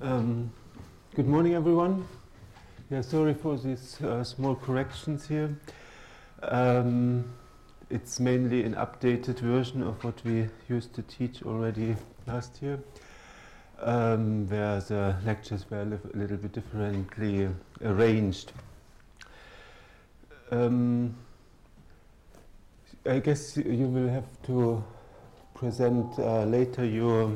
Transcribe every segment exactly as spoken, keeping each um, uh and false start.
Um, good morning, everyone. Yeah, sorry for these uh, small corrections here. Um, it's mainly an updated version of what we used to teach already last year, um, where the lectures were a li little bit differently arranged. Um, I guess you will have to present uh, later your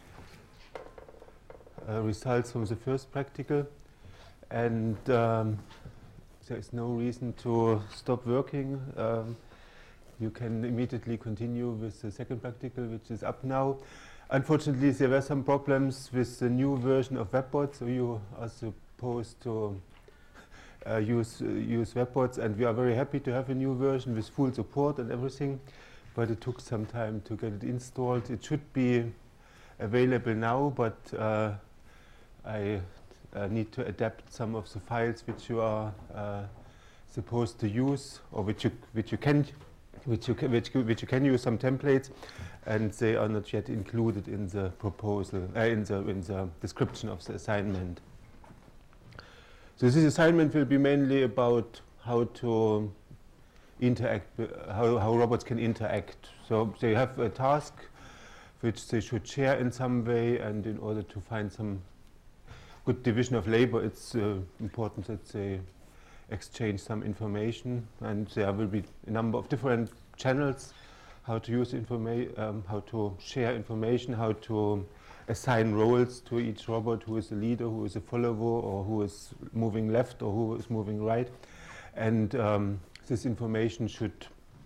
uh, results from the first practical, and um, there is no reason to stop working. Um, you can immediately continue with the second practical, which is up now. Unfortunately, there were some problems with the new version of WebBot, so you are supposed to uh, use, uh, use WebBots, and we are very happy to have a new version with full support and everything, but it took some time to get it installed. It should be available now, but uh, I uh, need to adapt some of the files which you are uh, supposed to use, or which you which you can which you can which, which you can use some templates, and they are not yet included in the proposal uh, in the in the description of the assignment. So this assignment will be mainly about how to interact, uh, how how robots can interact. So they have a task which they should share in some way, and in order to find some good division of labor, it's uh, important that they exchange some information, and there will be a number of different channels how to use information, um, how to share information, how to assign roles to each robot, who is a leader, who is a follower, or who is moving left or who is moving right, and um, this information should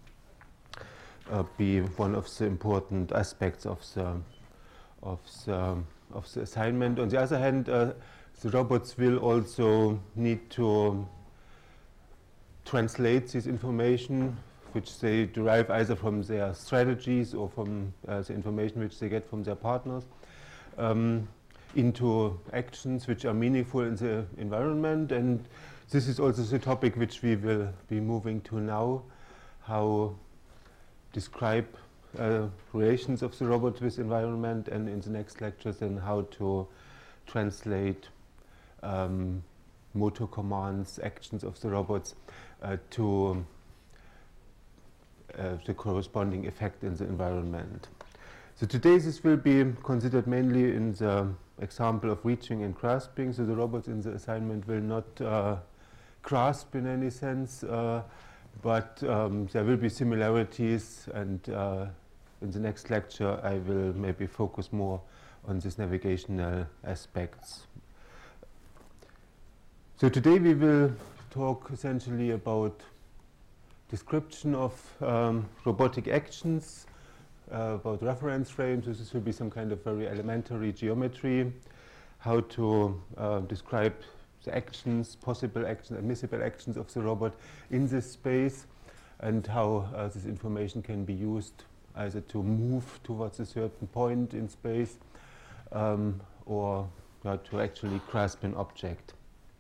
uh, be one of the important aspects of the of the of the assignment. On the other hand, uh, the robots will also need to translate this information, which they derive either from their strategies or from uh, the information which they get from their partners, um, into actions which are meaningful in the environment. And this is also the topic which we will be moving to now, how describe Uh, relations of the robot with environment, and in the next lecture then how to translate um, motor commands, actions of the robots uh, to uh, the corresponding effect in the environment. So today this will be considered mainly in the example of reaching and grasping. So the robots in the assignment will not uh, grasp in any sense, uh, but um, there will be similarities, and uh, in the next lecture I will maybe focus more on these navigational aspects. So today we will talk essentially about description of um, robotic actions, uh, about reference frames. So this will be some kind of very elementary geometry, how to uh, describe the actions, possible actions, admissible actions of the robot in this space, and how uh, this information can be used either to move towards a certain point in space, um, or uh, to actually grasp an object.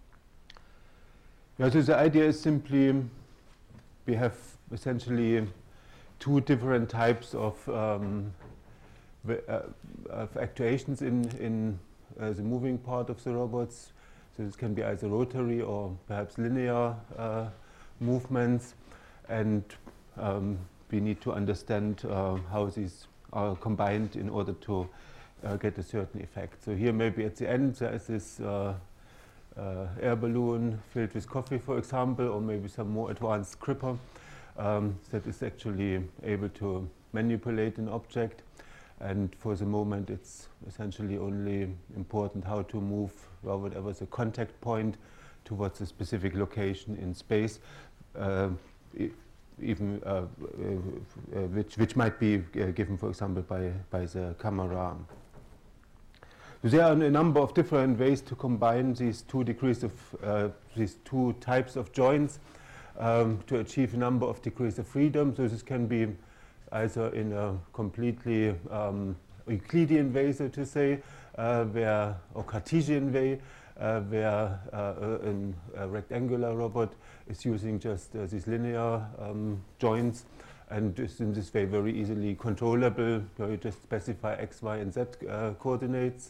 Yeah, so the idea is simply we have essentially two different types of, um, uh, of actuations in, in uh, the moving part of the robots. So this can be either rotary or perhaps linear uh, movements, and um, we need to understand uh, how these are combined in order to uh, get a certain effect. So here maybe at the end there is this uh, uh, air balloon filled with coffee, for example, or maybe some more advanced gripper um, that is actually able to manipulate an object. And for the moment it's essentially only important how to move or whatever the contact point towards a specific location in space, uh, even uh, uh, uh, which which might be uh, given, for example, by by the camera. So there are a number of different ways to combine these two degrees of uh, these two types of joints um, to achieve a number of degrees of freedom. So this can be either in a completely um, Euclidean way, so to say, uh, where or Cartesian way, uh, where uh, a, a rectangular robot is using just uh, these linear um, joints, and is in this way very easily controllable. So you just specify x, y, and z uh, coordinates,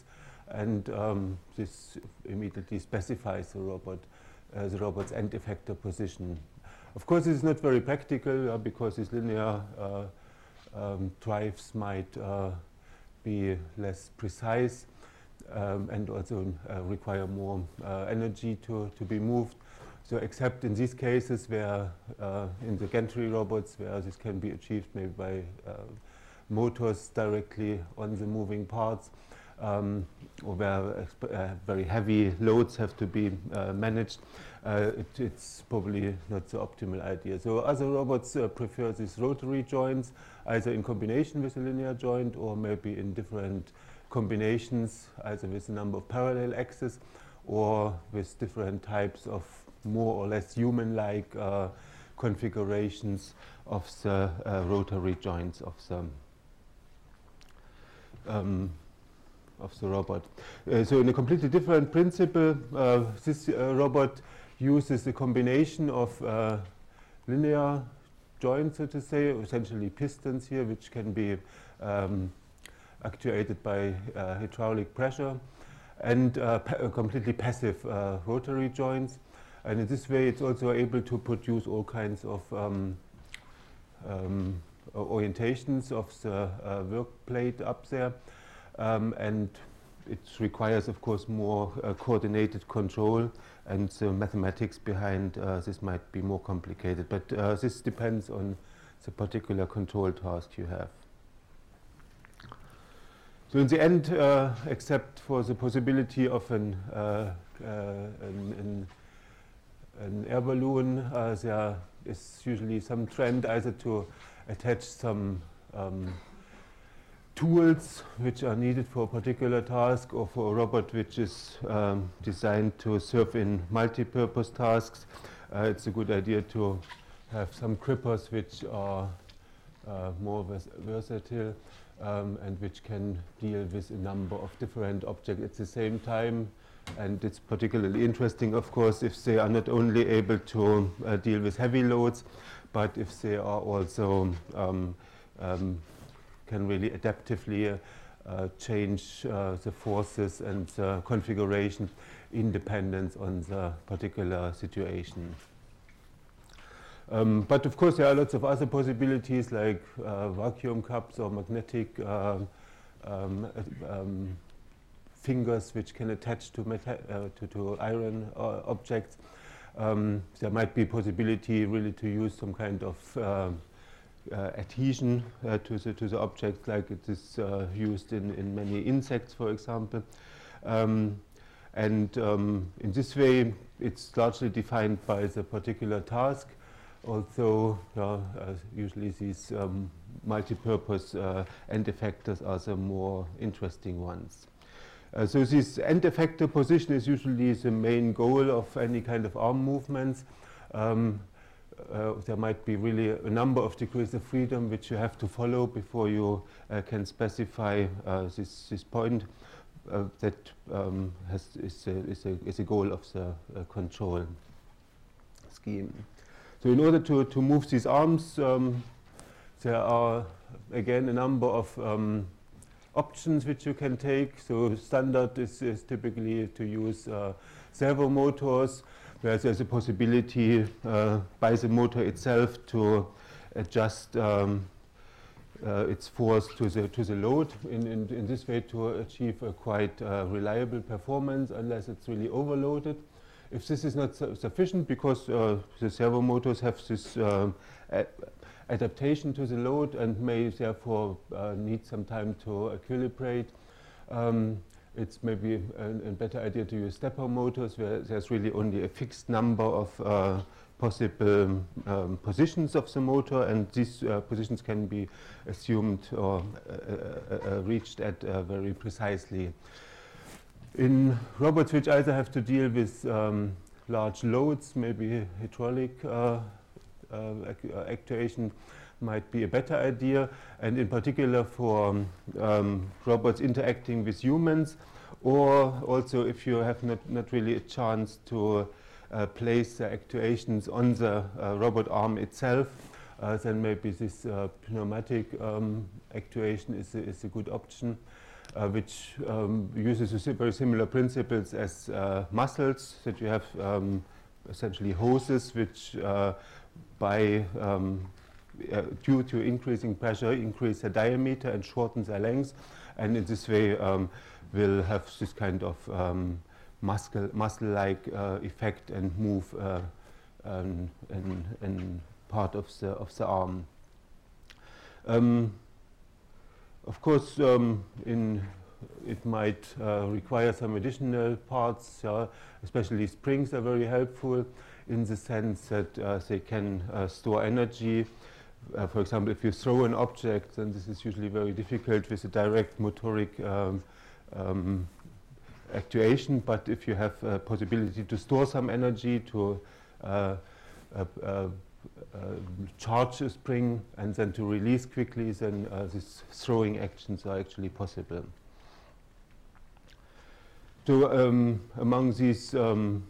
and um, this immediately specifies the robot, uh, the robot's end effector position. Of course, this is not very practical uh, because these linear uh, um, drives might uh, be less precise um, and also uh, require more uh, energy to, to be moved. So except in these cases where uh, in the gantry robots where this can be achieved maybe by uh, motors directly on the moving parts, um, or where uh, very heavy loads have to be uh, managed, uh, it, it's probably not the optimal idea. So other robots uh, prefer these rotary joints, either in combination with a linear joint or maybe in different combinations, either with a number of parallel axes or with different types of more or less human-like uh, configurations of the uh, rotary joints of the um, of the robot. Uh, so in a completely different principle, uh, this uh, robot uses a combination of uh, linear joints, so to say, essentially pistons here, which can be um, actuated by uh, hydraulic pressure, and uh, pa completely passive uh, rotary joints. And in this way, it's also able to produce all kinds of um, um, orientations of the uh, work plate up there. Um, and it requires, of course, more uh, coordinated control, and the mathematics behind uh, this might be more complicated. But uh, this depends on the particular control task you have. So in the end, uh, except for the possibility of an, uh, uh, an, an an air balloon, uh, there is usually some trend either to attach some um, tools which are needed for a particular task, or for a robot which is um, designed to serve in multi-purpose tasks. Uh, it's a good idea to have some grippers which are uh, more vers versatile um, and which can deal with a number of different objects at the same time. And it's particularly interesting, of course, if they are not only able to uh, deal with heavy loads, but if they are also um, um, can really adaptively uh, change uh, the forces and the configuration independent on the particular situation. Um, but of course, there are lots of other possibilities like uh, vacuum cups or magnetic uh, um, um, fingers which can attach to, meta uh, to, to iron uh, objects. Um, there might be possibility really to use some kind of uh, uh, adhesion uh, to, the, to the object, like it is uh, used in, in many insects, for example. Um, and um, in this way, it's largely defined by the particular task. Although uh, uh, usually these um, multi-purpose uh, end effectors are the more interesting ones. Uh, so this end effector position is usually the main goal of any kind of arm movements. Um, uh, there might be really a number of degrees of freedom which you have to follow before you uh, can specify uh, this, this point uh, that um, has, is, a, is, a, is a goal of the uh, control scheme. So in order to, to move these arms, um, there are again a number of um, options which you can take. So standard is, is typically to use uh, servo motors, where there's a possibility uh, by the motor itself to adjust um, uh, its force to the to the load. In, in, in this way, to achieve a quite uh, reliable performance, unless it's really overloaded. If this is not su sufficient, because uh, the servo motors have this um, adaptation to the load and may therefore uh, need some time to equilibrate, um, it's maybe a, a better idea to use stepper motors, where there's really only a fixed number of uh, possible um, positions of the motor, and these uh, positions can be assumed or uh, uh, uh, reached at uh, very precisely. In robots which either have to deal with um, large loads, maybe hydraulic uh, Uh, actuation might be a better idea, and in particular for um, um, robots interacting with humans, or also if you have not, not really a chance to uh, place the actuations on the uh, robot arm itself, uh, then maybe this uh, pneumatic um, actuation is a, is a good option. uh, which um, uses a si very similar principles as uh, muscles, that you have um, essentially hoses which uh, by um, uh, due to increasing pressure increase their diameter and shorten their length, and in this way um, will have this kind of um, muscle muscle-like uh, effect and move uh, um, in, in part of the of the arm. Um, of course, um, in it might uh, require some additional parts, uh, especially springs are very helpful in the sense that uh, they can uh, store energy. Uh, for example, if you throw an object, then this is usually very difficult with a direct motoric um, um, actuation, but if you have a possibility to store some energy, to uh, uh, uh, uh, charge a spring and then to release quickly, then uh, these throwing actions are actually possible. So um, among these um,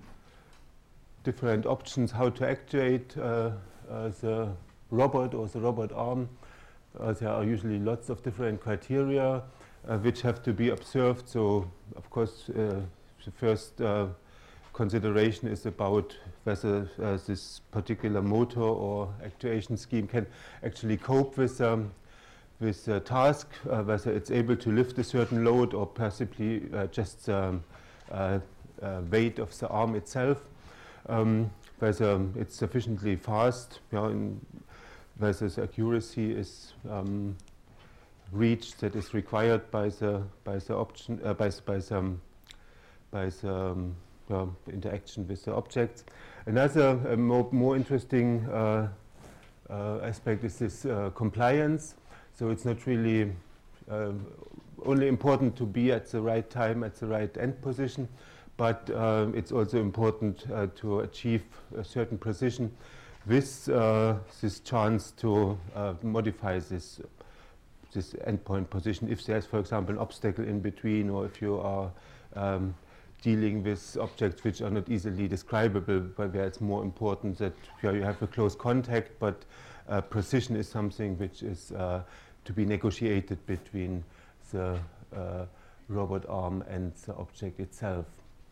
different options how to actuate uh, uh, the robot or the robot arm, uh, there are usually lots of different criteria uh, which have to be observed. So of course uh, the first uh, consideration is about whether uh, this particular motor or actuation scheme can actually cope with um, with the task, uh, whether it's able to lift a certain load or possibly uh, just um, uh, uh, weight of the arm itself, um, whether it's sufficiently fast, you know, in whether the accuracy is um, reached that is required by the by the option uh, by by some by the um, uh, interaction with the objects. Another uh, more, more interesting uh, uh, aspect is this uh, compliance. So it's not really uh, only important to be at the right time, at the right end position, but uh, it's also important uh, to achieve a certain precision with uh, this chance to uh, modify this, this endpoint position. If there's, for example, an obstacle in between, or if you are um, dealing with objects which are not easily describable, but where it's more important that you, know, you have a close contact, but uh, precision is something which is uh, to be negotiated between the uh, robot arm and the object itself.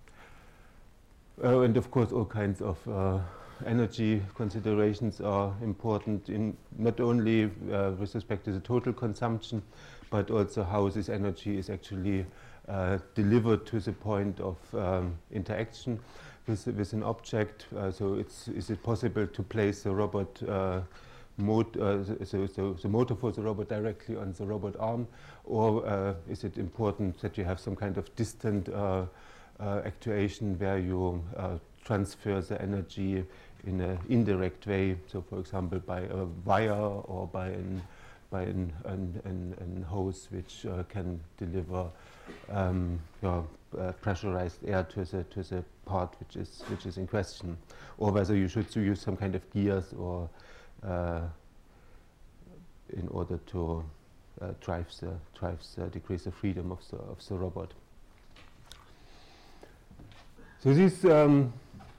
Uh, and of course all kinds of uh, energy considerations are important, in not only uh, with respect to the total consumption, but also how this energy is actually uh, delivered to the point of um, interaction with, with an object. Uh, so it's, is it possible to place the robot uh, Mot uh, so, so the motor for the robot directly on the robot arm, or uh, is it important that you have some kind of distant uh, uh, actuation where you uh, transfer the energy in an indirect way, so for example by a wire or by an, by an, an, an, an hose which uh, can deliver um, you know, uh, pressurized air to the, to the part which is, which is in question, or whether you should use some kind of gears or Uh, in order to uh, drive the drive the decrease the freedom of the of the robot. So these um,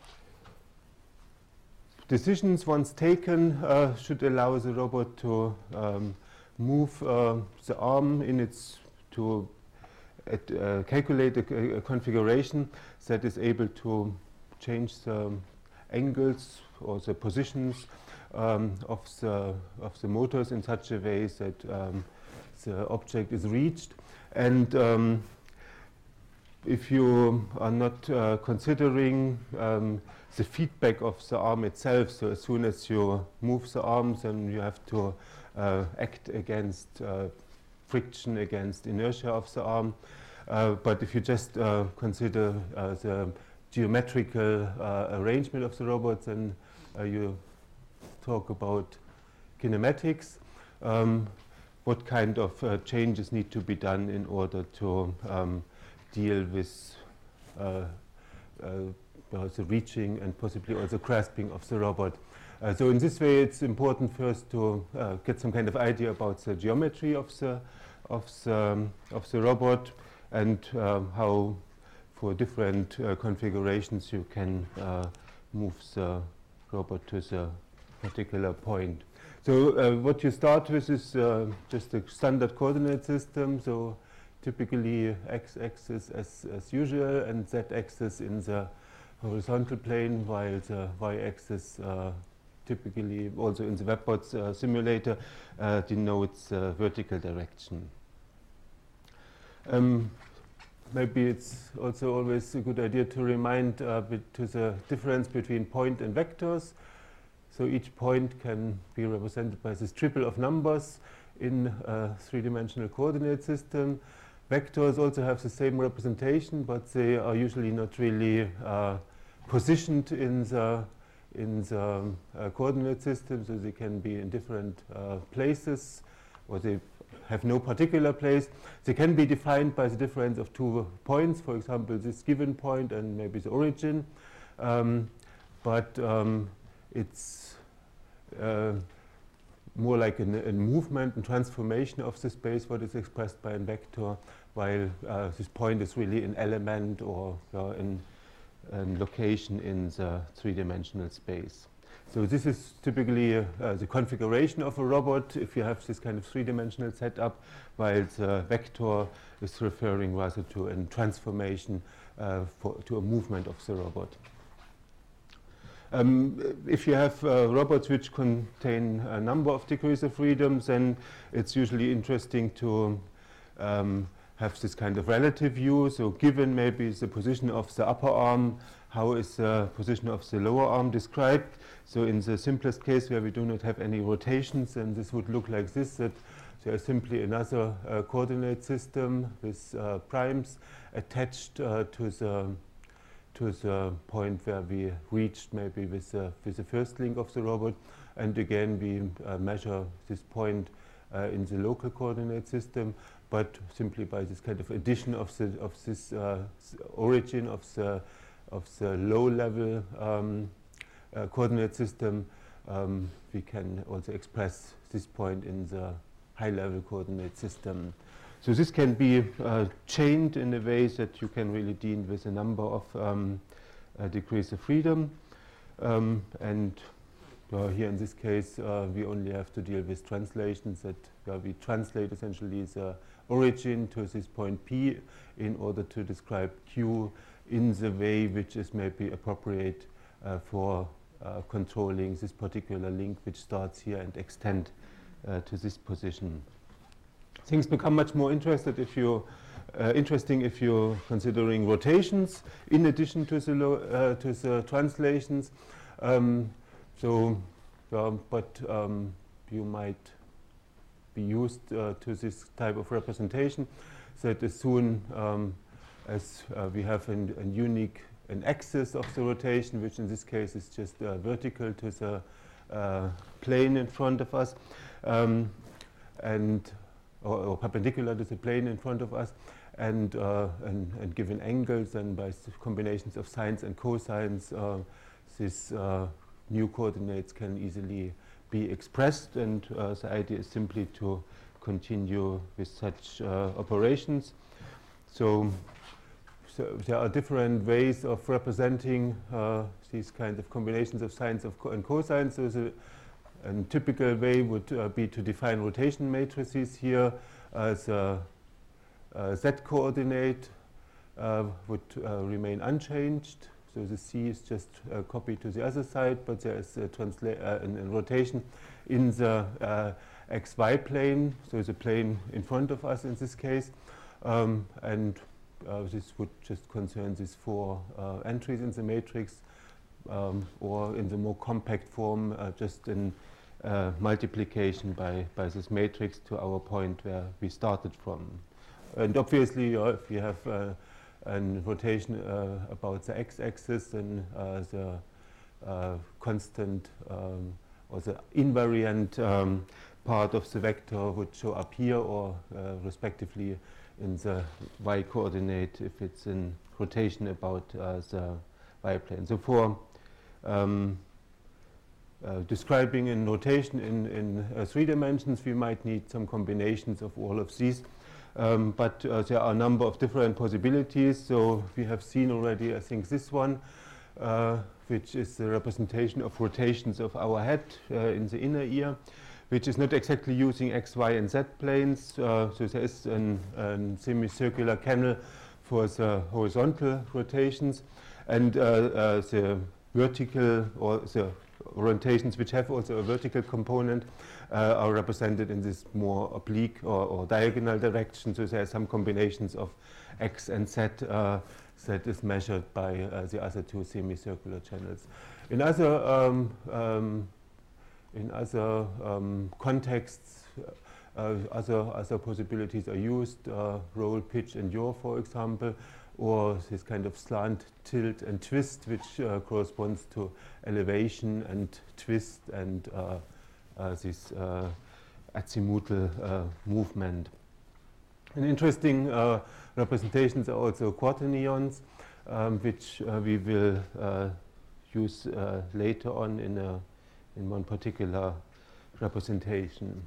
decisions, once taken, uh, should allow the robot to um, move uh, the arm in its to at, uh, calculate a, a configuration that is able to change the angles or the positions Um, of the of the motors in such a way that um, the object is reached. And um, if you are not uh, considering um, the feedback of the arm itself, so as soon as you move the arm, then you have to uh, act against uh, friction, against inertia of the arm. Uh, but if you just uh, consider uh, the geometrical uh, arrangement of the robot, then uh, you talk about kinematics, um, what kind of uh, changes need to be done in order to um, deal with uh, uh, the reaching and possibly also grasping of the robot. Uh, so in this way it's important first to uh, get some kind of idea about the geometry of the, of the, um, of the robot, and um, how for different uh, configurations you can uh, move the robot to the particular point. So uh, what you start with is uh, just a standard coordinate system. So typically x-axis as, as usual and z-axis in the horizontal plane, while the y-axis uh, typically also in the WebBots uh, simulator uh, denotes uh, vertical direction. Um, maybe it's also always a good idea to remind uh, to the difference between point and vectors. So each point can be represented by this triple of numbers in a three-dimensional coordinate system. Vectors also have the same representation, but they are usually not really uh, positioned in the in the um, uh, coordinate system, so they can be in different uh, places, or they have no particular place. They can be defined by the difference of two points, for example, this given point and maybe the origin. Um, but um, it's uh, more like a movement and transformation of the space, what is expressed by a vector, while uh, this point is really an element or uh, in and location in the three-dimensional space. So this is typically uh, uh, the configuration of a robot if you have this kind of three-dimensional setup, while the vector is referring rather to a transformation uh, for, to a movement of the robot. Um, if you have uh, robots which contain a number of degrees of freedom, then it's usually interesting to um, have this kind of relative view. So given maybe the position of the upper arm, how is the position of the lower arm described? So in the simplest case where we do not have any rotations, then this would look like this, that there is simply another uh, coordinate system with uh, primes attached uh, to the to the point where we reached maybe with, uh, with the first link of the robot. And again, we uh, measure this point uh, in the local coordinate system, but simply by this kind of addition of the of this uh, origin of the of the low-level um, uh, coordinate system, um, we can also express this point in the high-level coordinate system. So this can be uh, chained in a way that you can really deal with a number of um, uh, degrees of freedom, um, and uh, here in this case uh, we only have to deal with translations that uh, we translate essentially the origin to this point P in order to describe Q in the way which is maybe appropriate uh, for uh, controlling this particular link which starts here and extend uh, to this position. Things become much more interested if you, uh, interesting if you're considering rotations in addition to the, lo uh, to the translations. Um, so, uh, but um, you might be used uh, to this type of representation, that as soon um, as uh, we have an, an unique an axis of the rotation, which in this case is just uh, vertical to the uh, plane in front of us, um, and or, or perpendicular to the plane in front of us, and uh, and, and given angles, and by combinations of sines and cosines, uh, these uh, new coordinates can easily be expressed, and uh, the idea is simply to continue with such uh, operations. So, so there are different ways of representing uh, these kinds of combinations of sines of co and cosines. So the a typical way would uh, be to define rotation matrices here as a, a z-coordinate uh, would uh, remain unchanged. So the C is just uh, copied to the other side, but there is a, transla uh, an, a rotation in the uh, xy plane, so the plane in front of us in this case. Um, and uh, this would just concern these four uh, entries in the matrix, um, or in the more compact form, uh, just in uh, multiplication by, by this matrix to our point where we started from. And obviously, uh, if you have uh, a rotation uh, about the x-axis, then uh, the uh, constant um, or the invariant um, part of the vector would show up here, or uh, respectively in the y-coordinate if it's in rotation about uh, the y-plane. So for um, uh, describing in rotation in, in uh, three dimensions, we might need some combinations of all of these. Um, but uh, there are a number of different possibilities. So we have seen already, I think, this one, uh, which is the representation of rotations of our head uh, in the inner ear. which is not exactly using X, Y, and Z planes. Uh, so there is a semicircular canal for the horizontal rotations, and uh, uh, the vertical or the orientations which have also a vertical component uh, are represented in this more oblique or, or diagonal direction. So there are some combinations of X and Z uh, that is measured by uh, the other two semicircular channels. In other um, um, in other um, contexts, uh, other other possibilities are used. Uh, roll, pitch, and yaw, for example, or this kind of slant, tilt, and twist, which uh, corresponds to elevation and twist and uh, uh, this uh, azimuthal uh, movement. And interesting uh, representations are also quaternions, um, which uh, we will uh, use uh, later on in, a, in one particular representation.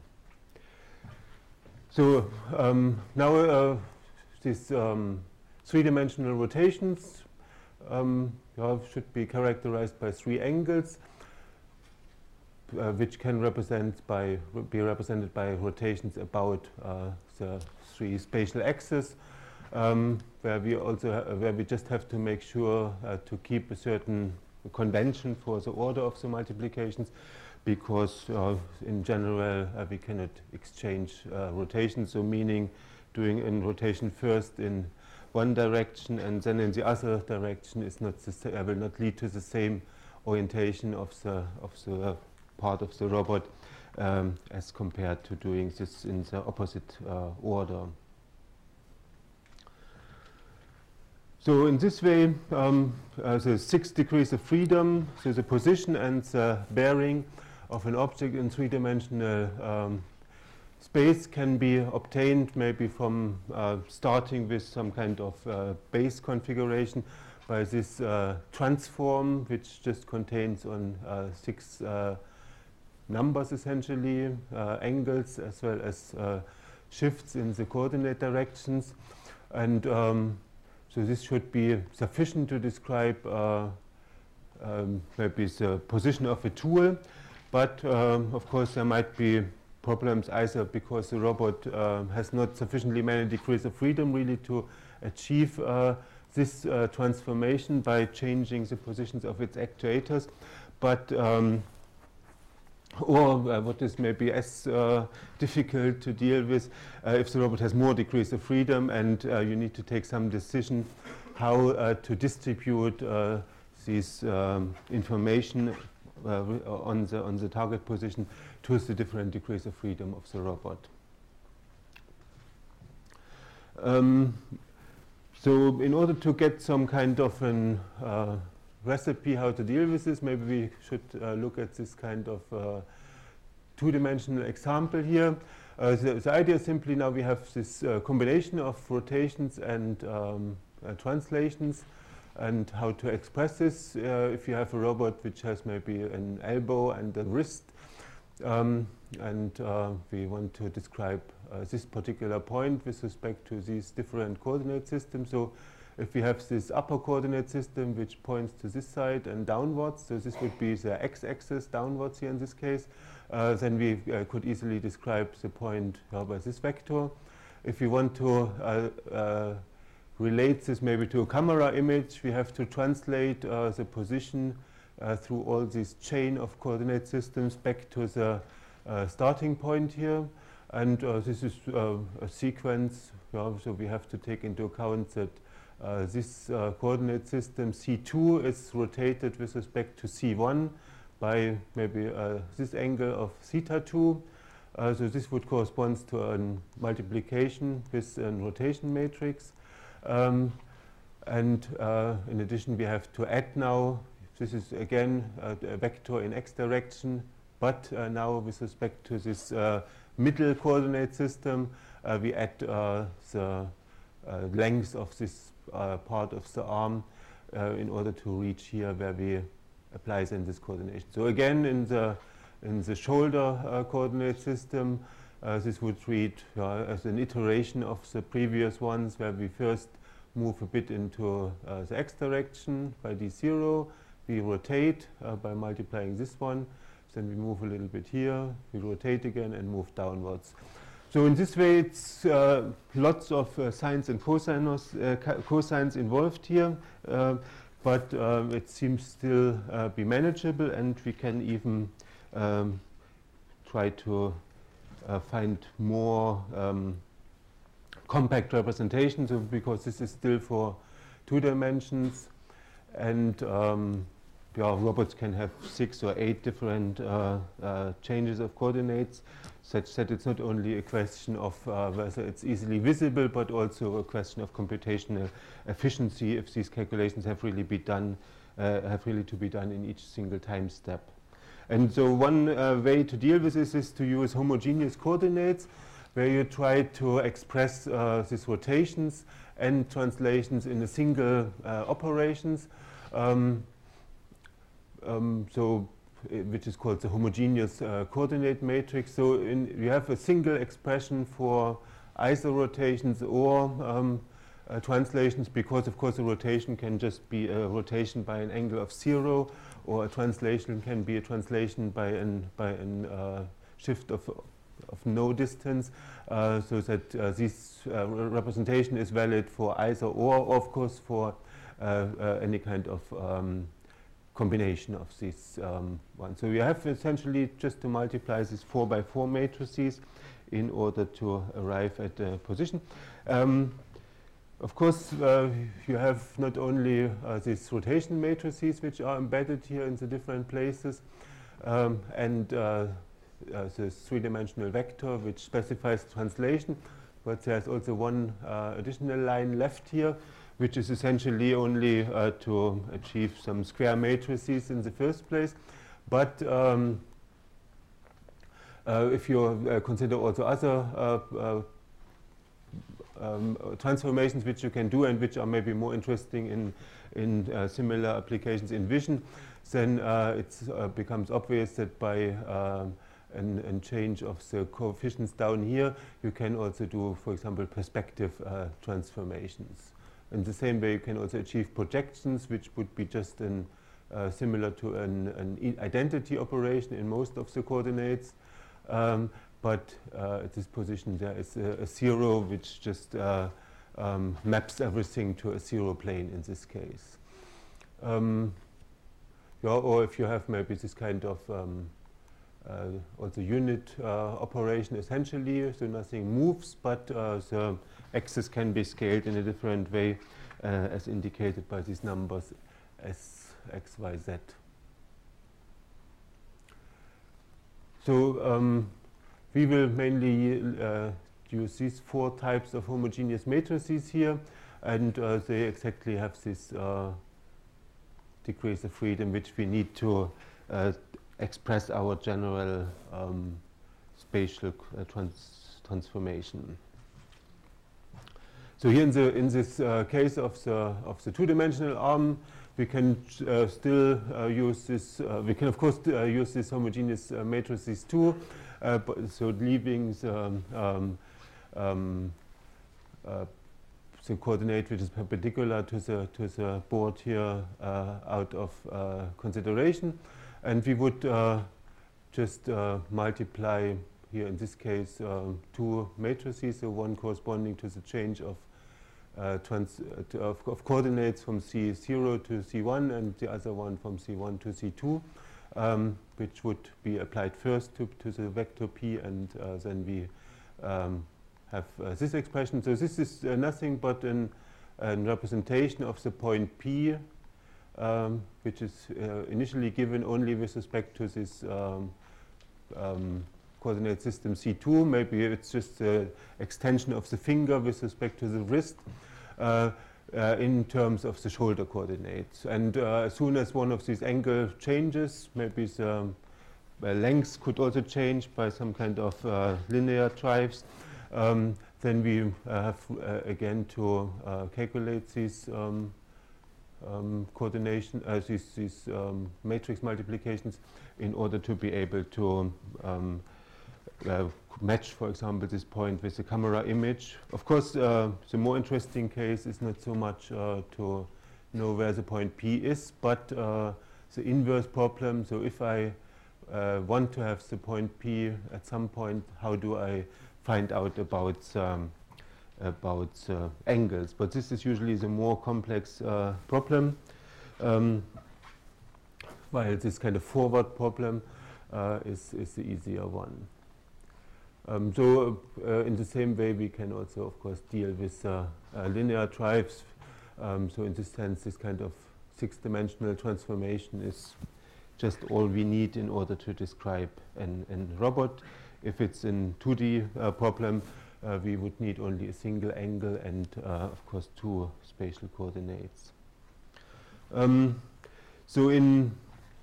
So um, now uh, this um, three-dimensional rotations um, yeah, should be characterized by three angles, uh, which can represent by be represented by rotations about uh, the three spatial axes, um, where we also uh, where we just have to make sure uh, to keep a certain convention for the order of the multiplications, because uh, in general uh, we cannot exchange uh, rotations. So meaning doing a rotation first in one direction and then in the other direction is not the sa uh, will not lead to the same orientation of the of the part of the robot um, as compared to doing this in the opposite uh, order. So in this way, um, uh, the six degrees of freedom, so the position and the bearing of an object in three-dimensional um, space can be obtained maybe from uh, starting with some kind of uh, base configuration by this uh, transform, which just contains on uh, six uh, numbers essentially, uh, angles as well as uh, shifts in the coordinate directions. And um, so this should be sufficient to describe uh, um, maybe the position of a tool, but um, of course there might be problems either because the robot uh, has not sufficiently many degrees of freedom really to achieve uh, this uh, transformation by changing the positions of its actuators, but um, or uh, what is maybe as uh, difficult to deal with uh, if the robot has more degrees of freedom and uh, you need to take some decision how uh, to distribute uh, this um, information uh, on the on the target position to the different degrees of freedom of the robot. Um, so in order to get some kind of an uh, recipe how to deal with this, maybe we should uh, look at this kind of uh, two-dimensional example here. Uh, the, the idea is simply now we have this uh, combination of rotations and um, uh, translations, and how to express this uh, if you have a robot which has maybe an elbow and a wrist, um, and uh, we want to describe uh, this particular point with respect to these different coordinate systems. So if we have this upper coordinate system which points to this side and downwards, so this would be the x-axis downwards here in this case, uh, then we uh, could easily describe the point uh, by this vector. If we want to uh, uh, relate this maybe to a camera image, we have to translate uh, the position uh, through all this chain of coordinate systems back to the uh, starting point here. And uh, this is uh, a sequence, uh, so we have to take into account that Uh, this uh, coordinate system C two is rotated with respect to C one by maybe uh, this angle of theta two. Uh, so this would correspond to a multiplication with a rotation matrix. Um, and uh, in addition, we have to add now, this is again uh, a vector in x direction, but uh, now with respect to this uh, middle coordinate system, uh, we add uh, the uh, length of this Uh, part of the arm uh, in order to reach here where we apply then this coordination. So again, in the in the shoulder uh, coordinate system, uh, this would read uh, as an iteration of the previous ones, where we first move a bit into uh, the x direction by d zero. We rotate uh, by multiplying this one. then we move a little bit here, we rotate again and move downwards. So in this way, it's uh, lots of uh, sines and cosines, uh, cosines involved here, uh, but uh, it seems still uh, be manageable, and we can even um, try to uh, find more um, compact representations, so because this is still for two dimensions, and um, yeah, robots can have six or eight different uh, uh, changes of coordinates, such that it's not only a question of uh, whether it's easily visible, but also a question of computational efficiency if these calculations have really be done, uh, have really to be done in each single time step. And so one uh, way to deal with this is to use homogeneous coordinates, where you try to express uh, these rotations and translations in a single uh, operations. Um, um, so, uh, which is called the homogeneous uh, coordinate matrix. So, in, you have a single expression for either rotations or um, uh, translations, because of course a rotation can just be a rotation by an angle of zero, or a translation can be a translation by an by an uh, shift of of no distance, uh, so that uh, this uh, representation is valid for either or, or of course for uh, uh, any kind of um, combination of these um, ones. So you have essentially just to multiply these four by four matrices in order to arrive at the position. Um, of course, uh, you have not only uh, these rotation matrices which are embedded here in the different places, um, and uh, Uh, this three-dimensional vector which specifies translation, but there's also one uh, additional line left here, which is essentially only uh, to achieve some square matrices in the first place. But um, uh, if you uh, consider also other uh, uh, um, transformations which you can do and which are maybe more interesting in, in uh, similar applications in vision, then uh, it uh, becomes obvious that by um, And, and change of the coefficients down here, you can also do, for example, perspective uh, transformations. In the same way, you can also achieve projections, which would be just an, uh, similar to an, an identity operation in most of the coordinates. Um, but uh, at this position, there is a, a zero, which just uh, um, maps everything to a zero plane in this case. Um, yeah, or if you have maybe this kind of um, Uh, also unit uh, operation essentially, so nothing moves, but uh, the axis can be scaled in a different way uh, as indicated by these numbers S, X, Y, Z. So um, we will mainly uh, use these four types of homogeneous matrices here, and uh, they exactly have this uh, degrees of freedom which we need to uh, express our general um, spatial uh, trans transformation. So here in the in this uh, case of the of the two-dimensional arm, we can uh, still uh, use this. Uh, we can of course uh, use this homogeneous uh, matrices too. Uh, but so leaving the, um, um, uh, the coordinate which is perpendicular to the to the board here uh, out of uh, consideration. And we would uh, just uh, multiply here in this case uh, two matrices, so one corresponding to the change of, uh, trans uh, to of, of coordinates from C zero to C one, and the other one from C one to C two, um, which would be applied first to, to the vector P, and uh, then we um, have uh, this expression. So this is uh, nothing but an, an representation of the point P, Um, which is uh, initially given only with respect to this um, um, coordinate system C two. Maybe it's just the extension of the finger with respect to the wrist uh, uh, in terms of the shoulder coordinates. And uh, as soon as one of these angle changes, maybe the um, uh, length could also change by some kind of uh, linear drives, um, then we uh, have uh, again to uh, calculate these um, Um, coordination, uh, these, these um, matrix multiplications, in order to be able to um, uh, match, for example, this point with the camera image. Of course, uh, the more interesting case is not so much uh, to know where the point P is, but uh, the inverse problem. So if I uh, want to have the point P at some point, how do I find out about um, about uh, angles? But this is usually the more complex uh, problem, um, while this kind of forward problem uh, is, is the easier one. Um, so uh, in the same way we can also of course deal with uh, uh, linear drives. Um, so in this sense this kind of six-dimensional transformation is just all we need in order to describe an, an robot. If it's in two D uh, problem, uh, we would need only a single angle and uh, of course two spatial coordinates. Um, so in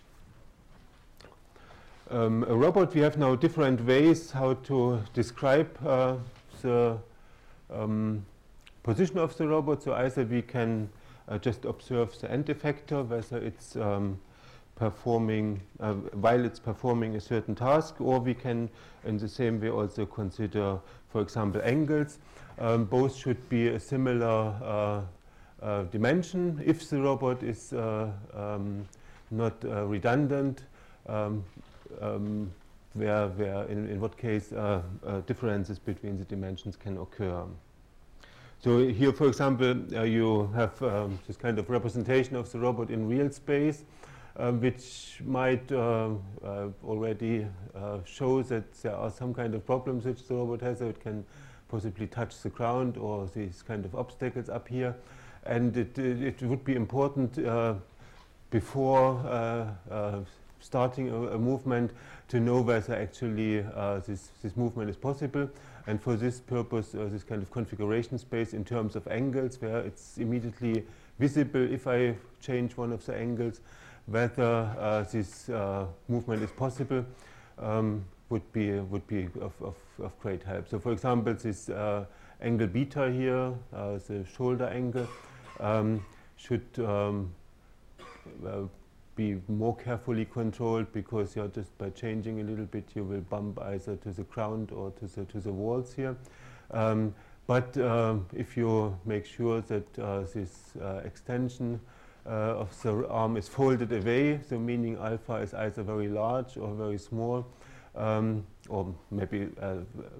um, a robot we have now different ways how to describe uh, the um, position of the robot. So either we can uh, just observe the end effector, whether it's um, performing, uh, while it's performing a certain task, or we can in the same way also consider, for example, angles. Um, both should be a similar uh, uh, dimension if the robot is uh, um, not uh, redundant, um, um, where, where in, in what case uh, uh, differences between the dimensions can occur. So here, for example, uh, you have um, this kind of representation of the robot in real space, uh, which might uh, uh, already uh, show that there are some kind of problems which the robot has. So it can possibly touch the ground or these kind of obstacles up here. And it, it, it would be important uh, before uh, uh, starting a, a movement to know whether actually uh, this, this movement is possible. And for this purpose, uh, this kind of configuration space in terms of angles, where it's immediately visible if I change one of the angles, whether uh, this uh, movement is possible, um, would be would be of, of, of great help. So, for example, this uh, angle beta here, uh, the shoulder angle, um, should um, uh, be more carefully controlled, because you're just by changing a little bit you will bump either to the ground or to the to the walls here. Um, but um, if you make sure that uh, this uh, extension uh, of the arm is folded away, so meaning alpha is either very large or very small, um, or maybe uh,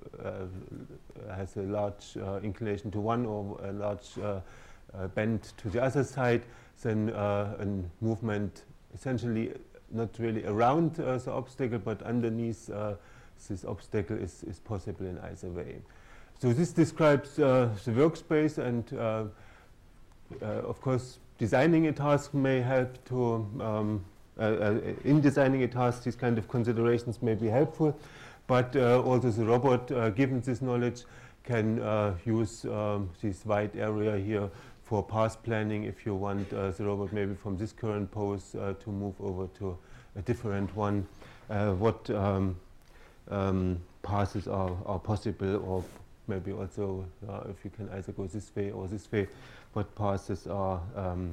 uh, has a large uh, inclination to one or a large uh, uh, bend to the other side, then uh, a movement essentially not really around uh, the obstacle, but underneath uh, this obstacle is, is possible in either way. So this describes uh, the workspace, and uh, uh, of course designing a task may help to, um, uh, uh, in designing a task these kind of considerations may be helpful, but uh, also the robot, uh, given this knowledge, can uh, use um, this wide area here for path planning if you want uh, the robot maybe from this current pose uh, to move over to a different one. Uh, what um, um, paths are, are possible, or maybe also uh, if you can either go this way or this way, what paths are um,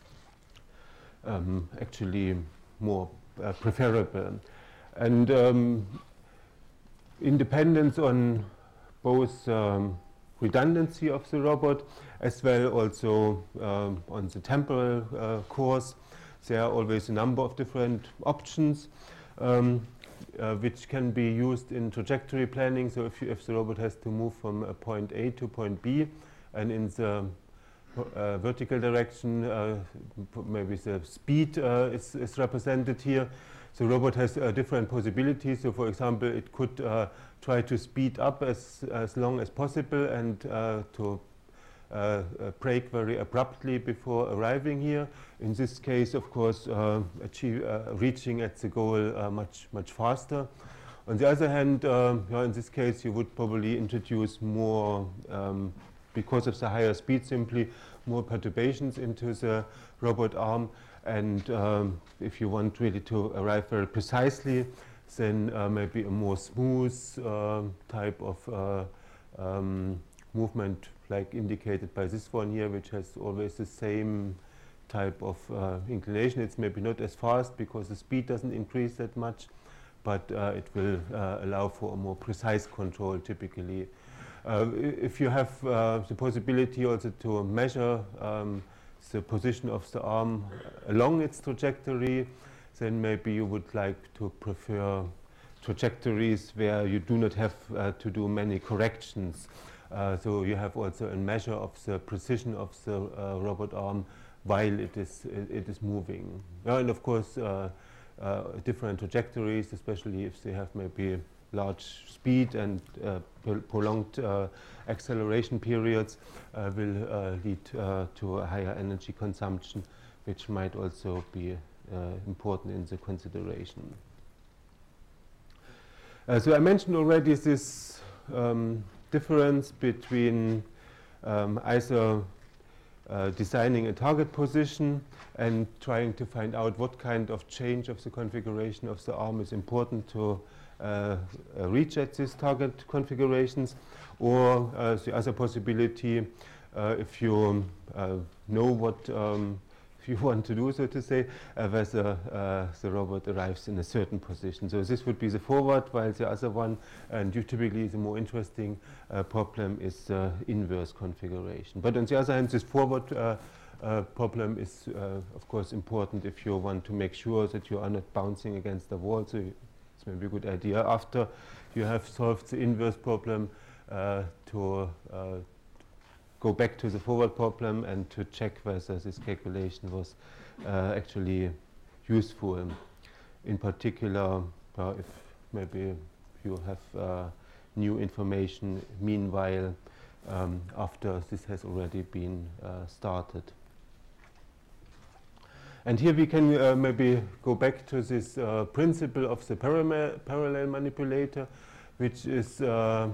um, actually more uh, preferable. And um, independence on both um, redundancy of the robot, as well also um, on the temporal uh, course. There are always a number of different options um, uh, which can be used in trajectory planning. So if, you, if the robot has to move from a point A to point B, and in the uh, vertical direction, uh, maybe the speed uh, is, is represented here. The robot has uh, different possibilities. So, for example, it could uh, try to speed up as, as long as possible and uh, to uh, uh, brake very abruptly before arriving here. In this case, of course, uh, achieve, uh, reaching at the goal uh, much, much faster. On the other hand, uh, yeah, in this case, you would probably introduce more, um, because of the higher speed, simply more perturbations into the robot arm. And um, if you want really to arrive very precisely, then uh, maybe a more smooth uh, type of uh, um, movement, like indicated by this one here, which has always the same type of uh, inclination. It's maybe not as fast because the speed doesn't increase that much, but uh, it will uh, allow for a more precise control typically. Uh, if you have uh, the possibility also to measure um, the position of the arm along its trajectory, then maybe you would like to prefer trajectories where you do not have uh, to do many corrections. Uh, so you have also a measure of the precision of the uh, robot arm while it is it, it is moving. Uh, and of course, uh, uh, different trajectories, especially if they have maybe large speed and uh, prolonged uh, acceleration periods, uh, will uh, lead uh, to a higher energy consumption, which might also be uh, important in the consideration. Uh, so I mentioned already this um, difference between um, either uh, designing a target position and trying to find out what kind of change of the configuration of the arm is important to uh, uh, reach at these target configurations, or uh, the other possibility, uh, if you uh, know what um, if you want to do, so to say, uh, whether uh, the robot arrives in a certain position. So this would be the forward, while the other one, and typically the more interesting uh, problem is the inverse configuration. But on the other hand, this forward uh, uh, problem is, uh, of course, important if you want to make sure that you are not bouncing against the wall. So it's maybe a good idea after you have solved the inverse problem uh, to uh, go back to the forward problem and to check whether this calculation was uh, actually useful. In particular, uh, if maybe you have uh, new information meanwhile um, after this has already been uh, started. And here we can uh, maybe go back to this uh, principle of the parallel manipulator, which is uh,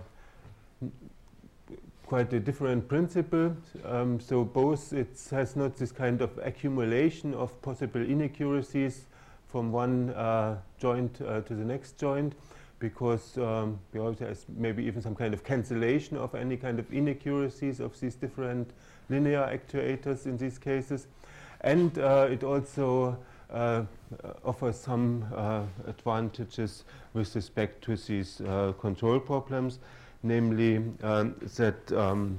quite a different principle. Um, so both it has not this kind of accumulation of possible inaccuracies from one uh, joint uh, to the next joint, because um, you know, there's maybe even some kind of cancellation of any kind of inaccuracies of these different linear actuators in these cases. And uh, it also uh, offers some uh, advantages with respect to these uh, control problems. Namely, um, that um,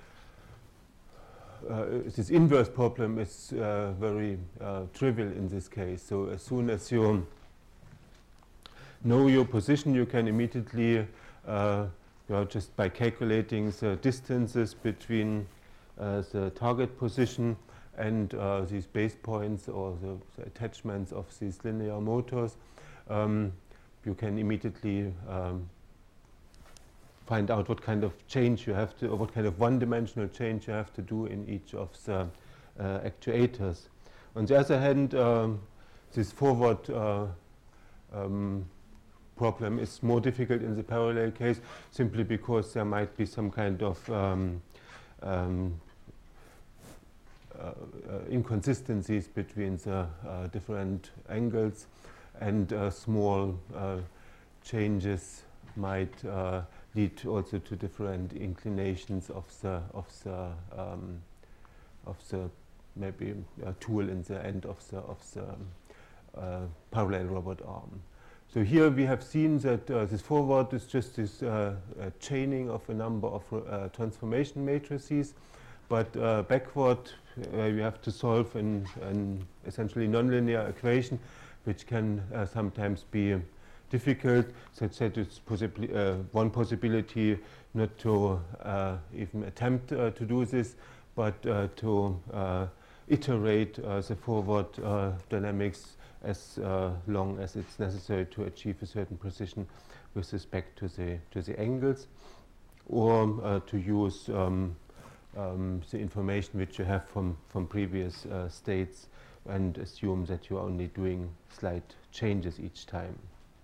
uh, this inverse problem is uh, very uh, trivial in this case. So as soon as you know your position, you can immediately, uh, you know, just by calculating the distances between uh, the target position and uh, these base points or the, the attachments of these linear motors, um, you can immediately um, find out what kind of change you have to, or what kind of one-dimensional change you have to do in each of the uh, actuators. On the other hand, um, this forward uh, um, problem is more difficult in the parallel case, simply because there might be some kind of um, um, uh, uh, inconsistencies between the uh, different angles, and uh, small uh, changes might uh, lead also to different inclinations of the of the um, of the maybe uh, tool in the end of the of the uh, parallel robot arm. So here we have seen that uh, this forward is just this uh, uh, chaining of a number of uh, transformation matrices, but uh, backward uh, you have to solve an, an essentially nonlinear equation, which can uh, sometimes be difficult, such that it's possibly uh, one possibility not to uh, even attempt uh, to do this, but uh, to uh, iterate uh, the forward uh, dynamics as uh, long as it's necessary to achieve a certain precision with respect to the to the angles, or uh, to use um, um, the information which you have from from previous uh, states and assume that you're only doing slight changes each time.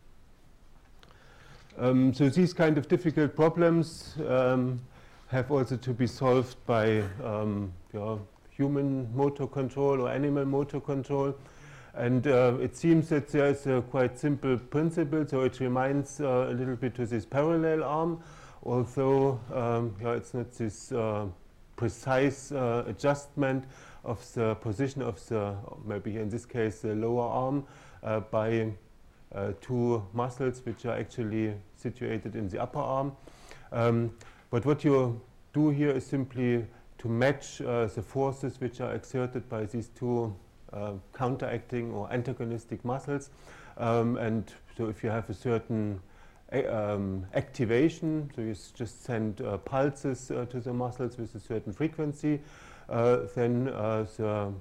Um, so these kind of difficult problems um, have also to be solved by um, you know, human motor control or animal motor control. And uh, it seems that there is a quite simple principle, so it reminds uh, a little bit to this parallel arm, although um, yeah, it's not this uh, precise uh, adjustment of the position of the, maybe in this case, the lower arm uh, by uh, two muscles which are actually situated in the upper arm. Um, but what you do here is simply to match uh, the forces which are exerted by these two uh, counteracting or antagonistic muscles. Um, and so if you have a certain a, um, activation, so you s just send uh, pulses uh, to the muscles with a certain frequency, uh, then uh, the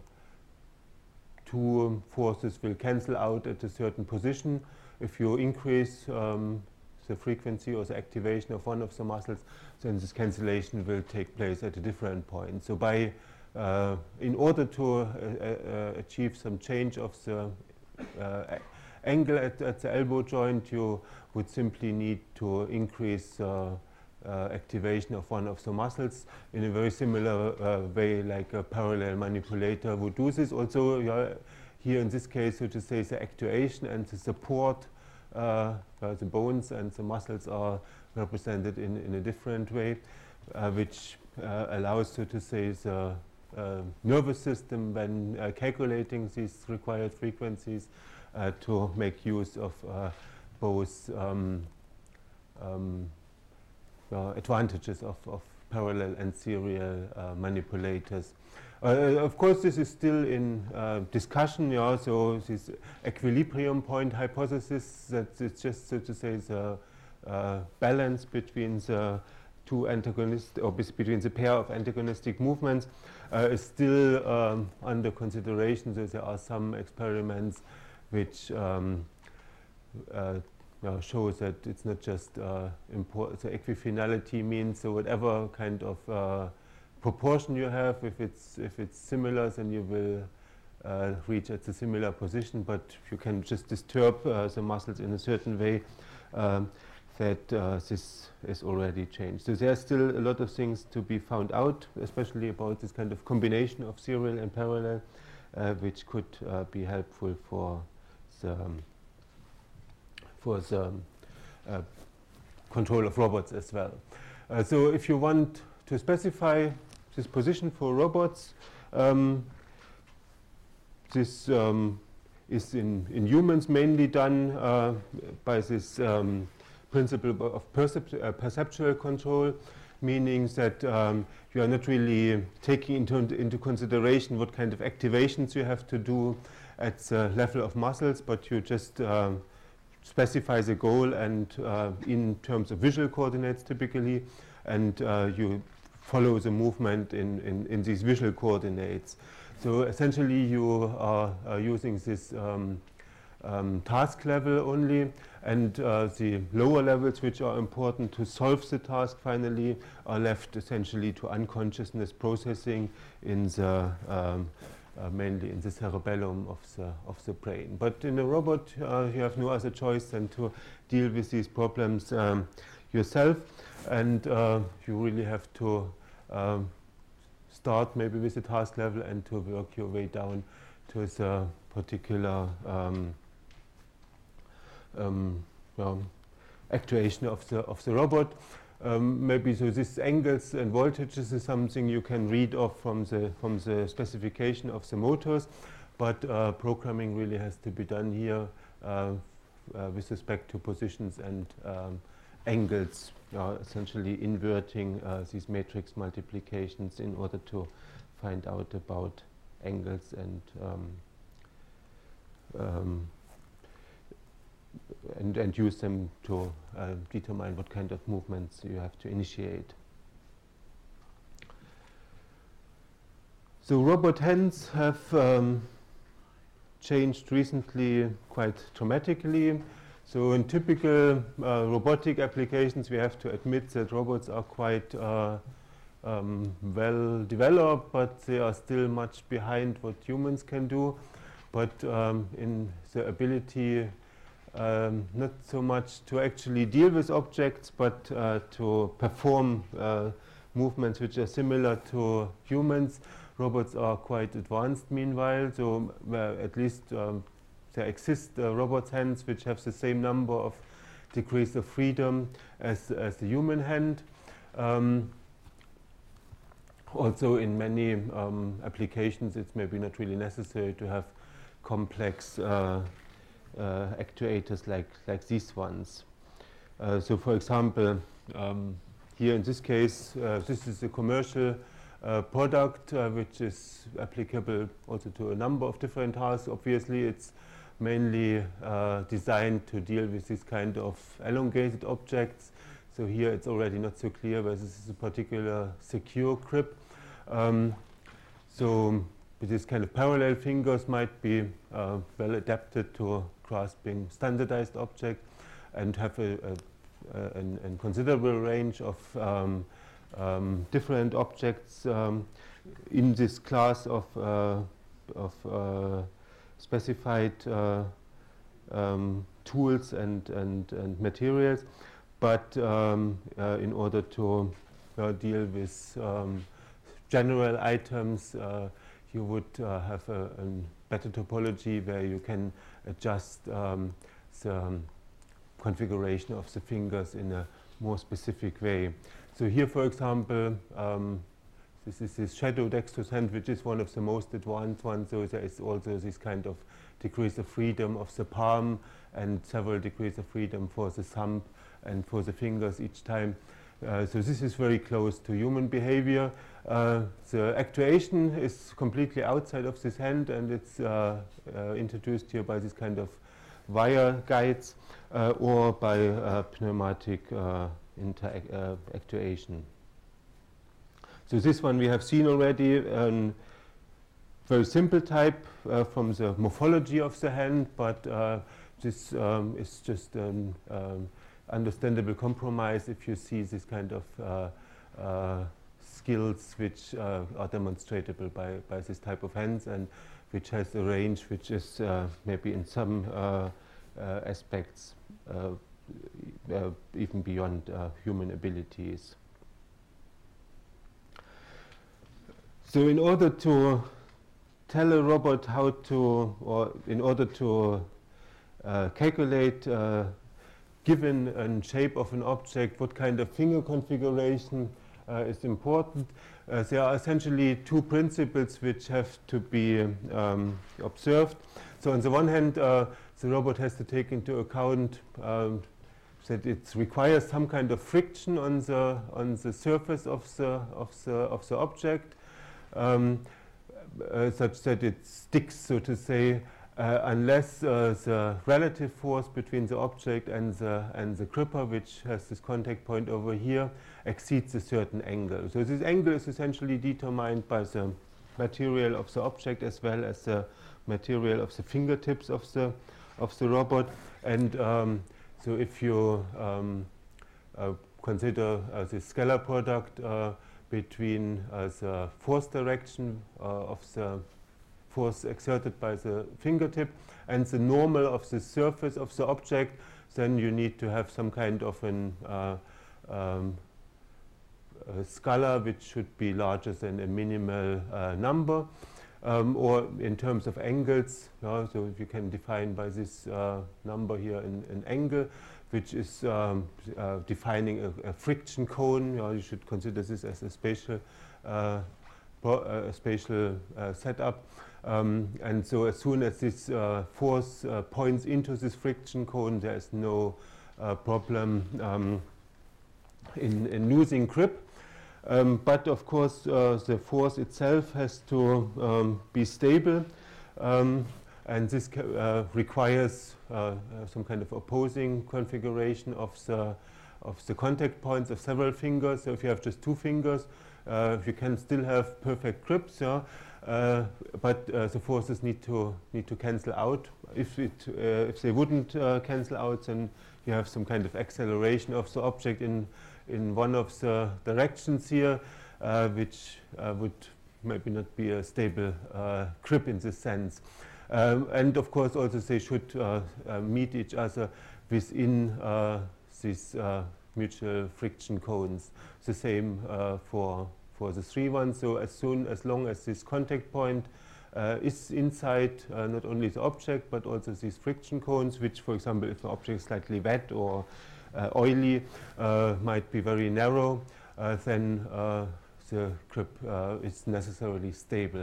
two forces will cancel out at a certain position. If you increase um, the frequency or the activation of one of the muscles, then this cancellation will take place at a different point. So by, uh, in order to uh, uh, achieve some change of the uh, angle at, at the elbow joint, you would simply need to increase uh, uh, activation of one of the muscles in a very similar uh, way like a parallel manipulator would do this. Also, yeah, here in this case, so to say, the actuation and the support, uh, uh, the bones and the muscles are represented in, in a different way, uh, which uh, allows, so to say, the uh, nervous system, when uh, calculating these required frequencies, uh, to make use of uh, both um, um, uh, advantages of, of parallel and serial uh, manipulators. Uh, of course, this is still in uh, discussion. Yeah, so this equilibrium point hypothesis, that it's just, so to say, the uh, balance between the two antagonistic, or between the pair of antagonistic movements, uh, is still um, under consideration. So there are some experiments which um, uh, uh, show that it's not just uh, important. So equifinality means so whatever kind of uh, proportion you have, if it's if it's similar, then you will uh, reach at a similar position. But you can just disturb uh, the muscles in a certain way, um, that uh, this is already changed. So there's still a lot of things to be found out, especially about this kind of combination of serial and parallel, uh, which could uh, be helpful for the um, for the um, uh, control of robots as well. Uh, so if you want to specify this position for robots, um, this um, is in, in humans mainly done uh, by this um, principle of percep uh, perceptual control, meaning that um, you are not really taking into, into consideration what kind of activations you have to do at the level of muscles, but you just um, specify the goal and uh, in terms of visual coordinates typically, and uh, you follow the movement in, in, in these visual coordinates. So essentially you are, are using this um, um, task level only, and uh, the lower levels which are important to solve the task finally are left essentially to unconsciousness processing in the um, uh, mainly in the cerebellum of the of the brain. But in a robot uh, you have no other choice than to deal with these problems um, yourself, and uh, you really have to um, start maybe with the task level and to work your way down to the particular um, um, um, actuation of the of the robot. Um, maybe so these angles and voltages is something you can read off from the from the specification of the motors, but uh, programming really has to be done here uh, uh, with respect to positions and um, angles, uh, essentially inverting uh, these matrix multiplications in order to find out about angles and um, um, and, and use them to uh, determine what kind of movements you have to initiate. So robot hands have um, changed recently quite dramatically. So in typical uh, robotic applications, we have to admit that robots are quite uh, um, well developed, but they are still much behind what humans can do. But um, in the ability Um, not so much to actually deal with objects, but uh, to perform uh, movements which are similar to humans. Robots are quite advanced meanwhile, so uh, at least um, there exist uh, robot hands which have the same number of degrees of freedom as, as the human hand. Um, also in many um, applications it's maybe not really necessary to have complex uh, Uh, actuators like like these ones. Uh, so, for example, um, here in this case, uh, this is a commercial uh, product uh, which is applicable also to a number of different tasks. Obviously, it's mainly uh, designed to deal with this kind of elongated objects. So here it's already not so clear whether this is a particular secure grip. Um, so these kind of parallel fingers might be uh, well adapted to grasping standardized objects and have a, a, a, an, an considerable range of um, um, different objects um, in this class of, uh, of uh, specified uh, um, tools and, and, and materials. But um, uh, in order to uh, deal with um, general items, uh, you would uh, have a, a better topology where you can adjust um, the um, configuration of the fingers in a more specific way. So here, for example, um, this is this shadow dexterous hand, which is one of the most advanced ones. So there is also this kind of degrees of freedom of the palm and several degrees of freedom for the thumb and for the fingers each time. Uh, so this is very close to human behavior. Uh, the actuation is completely outside of this hand, and it's uh, uh, introduced here by this kind of wire guides uh, or by uh, pneumatic uh, uh, actuation. So this one we have seen already, a very simple type uh, from the morphology of the hand, but uh, this um, is just an um, understandable compromise if you see this kind of uh, uh, skills which uh, are demonstratable by, by this type of hands, and which has a range which is uh, maybe in some uh, uh, aspects uh, uh, even beyond uh, human abilities. So in order to tell a robot how to, or in order to uh, calculate uh, given a shape of an object, what kind of finger configuration uh, is important. Uh, there are essentially two principles which have to be um, observed. So on the one hand, uh, the robot has to take into account um, that it requires some kind of friction on the on the surface of the of the of the object, um, uh, such that it sticks, so to say. Uh, unless uh, the relative force between the object and the, and the gripper, which has this contact point over here, exceeds a certain angle. So this angle is essentially determined by the material of the object as well as the material of the fingertips of the, of the robot. And um, so if you um, uh, consider uh, the scalar product uh, between uh, the force direction uh, of the force exerted by the fingertip and the normal of the surface of the object, then you need to have some kind of an uh, um, a scalar which should be larger than a minimal uh, number, um, or in terms of angles. Uh, so if you can define by this uh, number here an, an angle, which is um, uh, defining a, a friction cone. You know, you should consider this as a spatial, uh, a spatial uh, setup. Um, and so as soon as this uh, force uh, points into this friction cone, there is no uh, problem um, in, in losing grip. Um, but of course, uh, the force itself has to um, be stable, um, and this uh, requires uh, uh, some kind of opposing configuration of the of the contact points of several fingers. So if you have just two fingers, uh, you can still have perfect grips, yeah? uh, but uh, the forces need to need to cancel out. If it uh, if they wouldn't uh, cancel out, then you have some kind of acceleration of the object in in one of the directions here, uh, which uh, would maybe not be a stable uh, grip in this sense. Um, and of course, also they should uh, uh, meet each other within uh, these uh, mutual friction cones. The same uh, for for the three ones. So as soon as long as this contact point uh, is inside uh, not only the object but also these friction cones, which, for example, if the object is slightly wet or uh, oily, uh, might be very narrow, uh, then uh, the grip uh, is necessarily stable.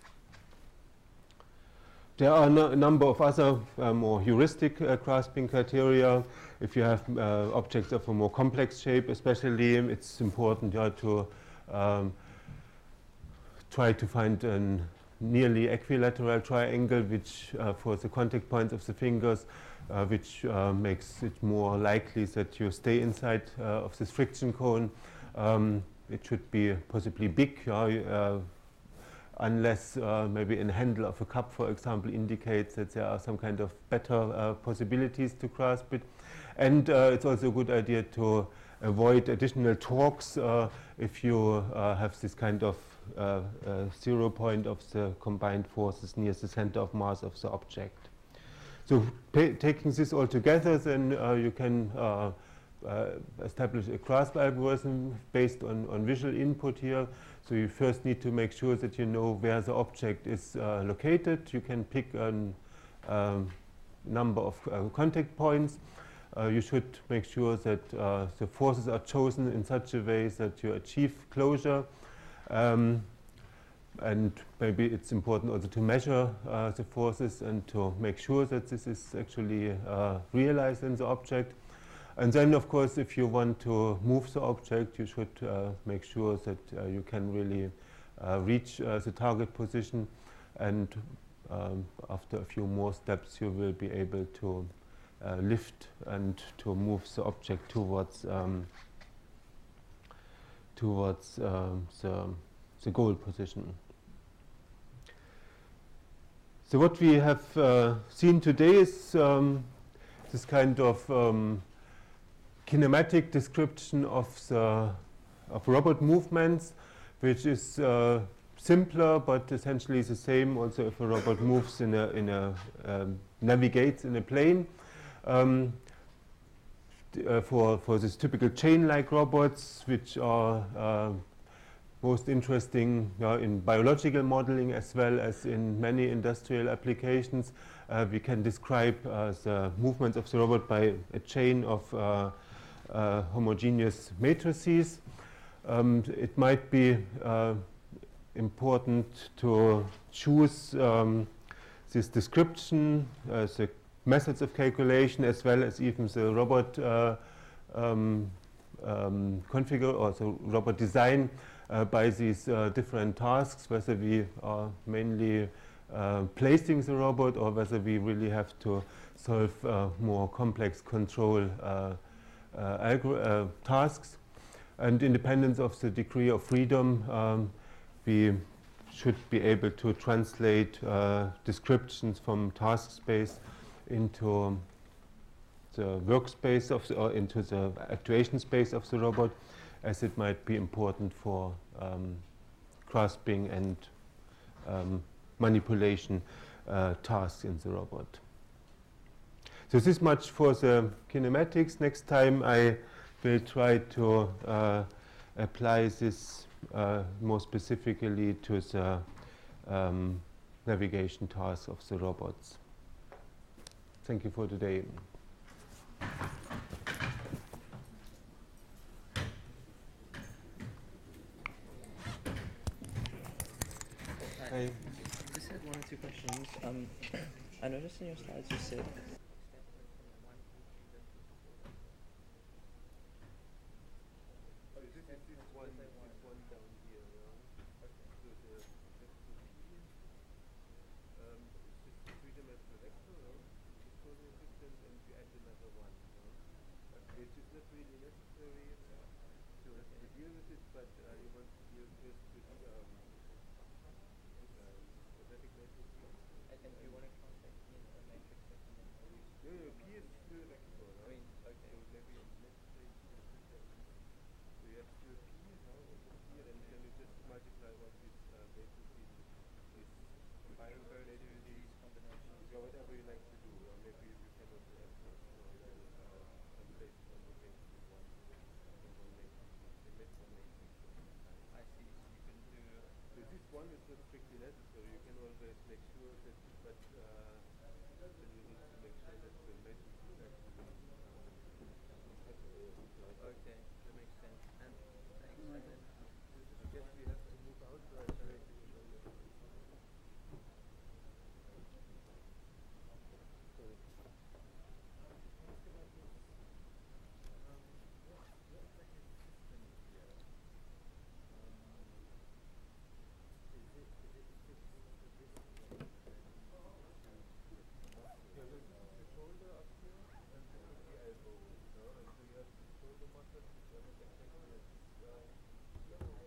There are no, a number of other uh, more heuristic uh, grasping criteria. If you have uh, objects of a more complex shape, especially, it's important yeah, to um, try to find a nearly equilateral triangle, which uh, for the contact points of the fingers, uh, which uh, makes it more likely that you stay inside uh, of this friction cone. Um, it should be possibly big, uh, unless uh, maybe a handle of a cup, for example, indicates that there are some kind of better uh, possibilities to grasp it. And uh, it's also a good idea to avoid additional torques uh, if you uh, have this kind of uh, uh, zero point of the combined forces near the center of mass of the object. So taking this all together, then uh, you can uh, uh, establish a grasp algorithm based on, on visual input here. So you first need to make sure that you know where the object is uh, located. You can pick a um, number of uh, contact points. Uh, you should make sure that uh, the forces are chosen in such a way that you achieve closure. Um, and maybe it's important also to measure uh, the forces and to make sure that this is actually uh, realized in the object. And then, of course, if you want to move the object, you should uh, make sure that uh, you can really uh, reach uh, the target position. And um, after a few more steps, you will be able to uh, lift and to move the object towards um, towards um, the, the goal position. So what we have uh, seen today is um, this kind of um, kinematic description of the of robot movements, which is uh, simpler but essentially the same also if a robot moves in a in a um, navigates in a plane. Um, uh, for for this typical chain-like robots, which are uh, most interesting uh, in biological modeling as well as in many industrial applications, uh, we can describe uh, the movements of the robot by a chain of uh, Uh, homogeneous matrices. Um, it might be uh, important to choose um, this description, uh, the methods of calculation, as well as even the robot uh, um, um, configure or the robot design uh, by these uh, different tasks, whether we are mainly uh, placing the robot or whether we really have to solve uh, more complex control uh, Uh, uh, tasks. And independence of the degree of freedom, um, we should be able to translate uh, descriptions from task space into the workspace of the, or into the actuation space of the robot, as it might be important for um, grasping and um, manipulation uh, tasks in the robot. So this much for the kinematics. Next time I will try to uh, apply this uh, more specifically to the um, navigation tasks of the robots. Thank you for today. I just had one or two questions. Um, I noticed in your slides you said whether the technical is uh,